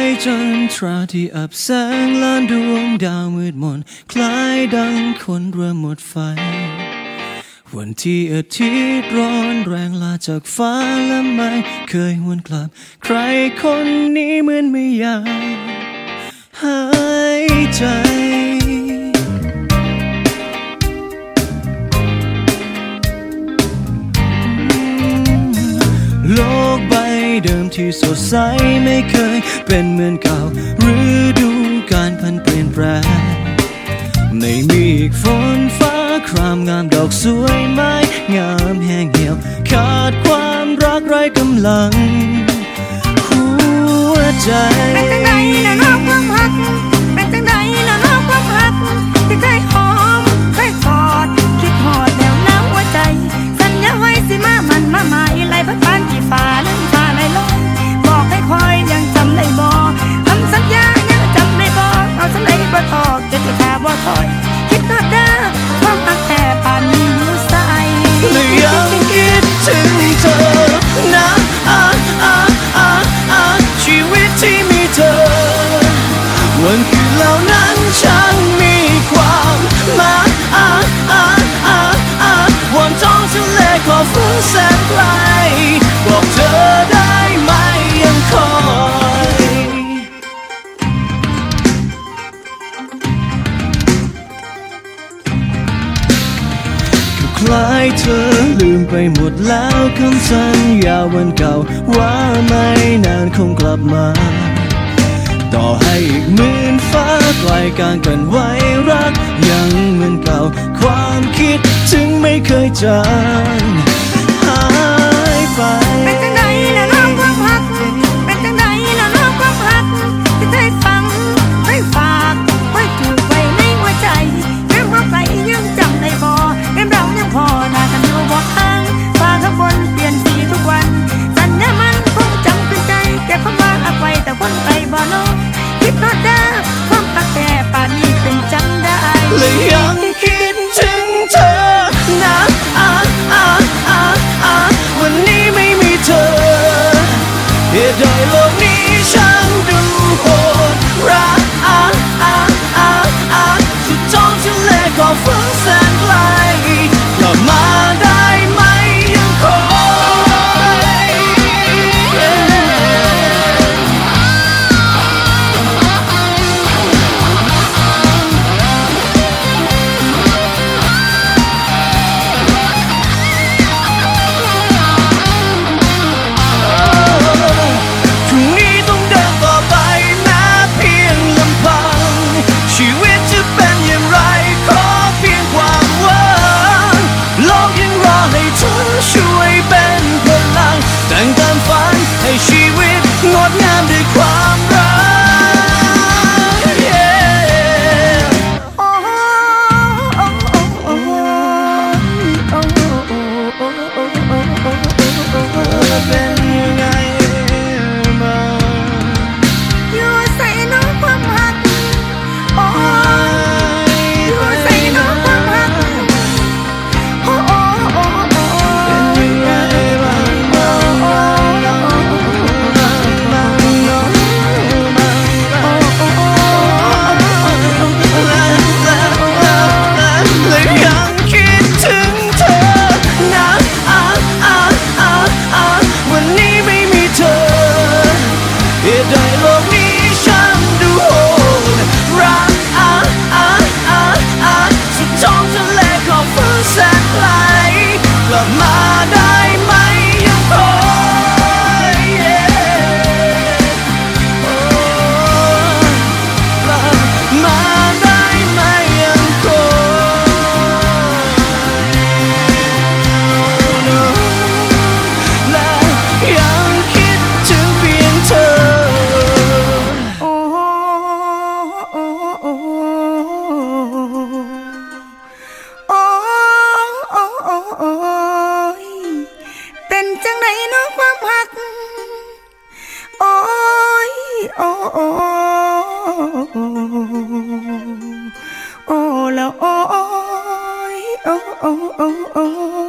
จันทราที่อับแสงล้านดวงดาวมืดมนคล้ายดังคนเริ่มหมดไฟวันที่อาทิตย์ร้อนแรงลาจากฟ้าและไม่เคยหวนกลับใครคนนี้เหมือนไม่อยากหายใจโลกใบเดิมที่สดใสไม่เคยเป็นเหมือนเก่าฤดูกาลพันเปลี่ยนแปลงไม่มีอีกฝนฟ้าครามงามดอกสวยไม้งามแห้งเหี่ยวขาดความรักไร้กำลังหัวใจเป็นจังใดแล้วน้องความรักเป็นจังใดแล้วน้องความรักที่เคยหอมเคยกอดคิดหอดแนวน้ำหัวใจสัญญาไว้สิมามันมาหมายไหลพัดผ่านกี่ฟ้าลื่นฟ้าไหลลอยบอกให้คอยยังจำได้บ่คำสัญญายังจำได้บ่เอาสัญญาบ่ทอกจะขาบ่ถอยคิดหอดเด้อความรักแต่ป่านนี้อยู่ใสและยังคิดถึงเธอนะชีวิตที่มีเธอวันคืนเหล่านั้นช่างมีความหมายวันท้องทะเลขอบฟ้าแสนไกลบอกเธอได้ไหมยังคอยคล้ายเธอลืมไปหมดแล้วคำสัญญาวันเก่าว่าไม่นานคงกลับมาต่อให้อีกหมื่นฟ้าไกลกันกันไว้รักยังเหมือนเก่าความคิดถึงไม่เคยจางหายไปเป็นจังใดแล้วน้องความรักเป็นจังใดแล้วน้องความรักที่เคยฟังเคยฝากไว้ถูกไว้ในหัวใจแม้ว่าไกลยังจำได้บ่เรื่องเรายังพอหน้ากันอยู่บ่ห่างฟ้าข้างบนเปลี่ยนสีทุกวันสัญญามันคงจำขึ้นใจแก่ความว่าเอาไว้แต่คนไปบ่ลงคิดว่าเด้อความรักแต่ป่านนี้เป็นจังได้และยังคิดถึงเธอนะวันนี้ไม่มีเธอเหตุใดโลกนี้ช่างดูโหดร้ายสุดท้องทะเลก็ฟ้าแสนไกลกลับมาได้ไหมยังคอยชีวิตจะเป็นอย่างไรขอเพียงความหวังโลกยังรอให้เธอช่วยเป็นพลังแต่งตามฝันให้ชีวิตงดงามด้วยความรักเป็นยังไงมาอยู่ใส่น้องความรักอยู่ใส่น้องความรักเป็นยังไงบ้างและยังคิดถึงเธอนะวันนี้ไม่มีเธอเหตุใดโลกนี้ช่างดูโหดร้ายสุดท้องทะเลขอบฟ้าแสนไกลกลับมาได้ไหมยังคอยกลับมาได้ไหมยังคอยและยังคิดถึงเพียงเธอเป็นจังใดน้องความรักโอ้ยโอ้แล้วโอ้ยโอ้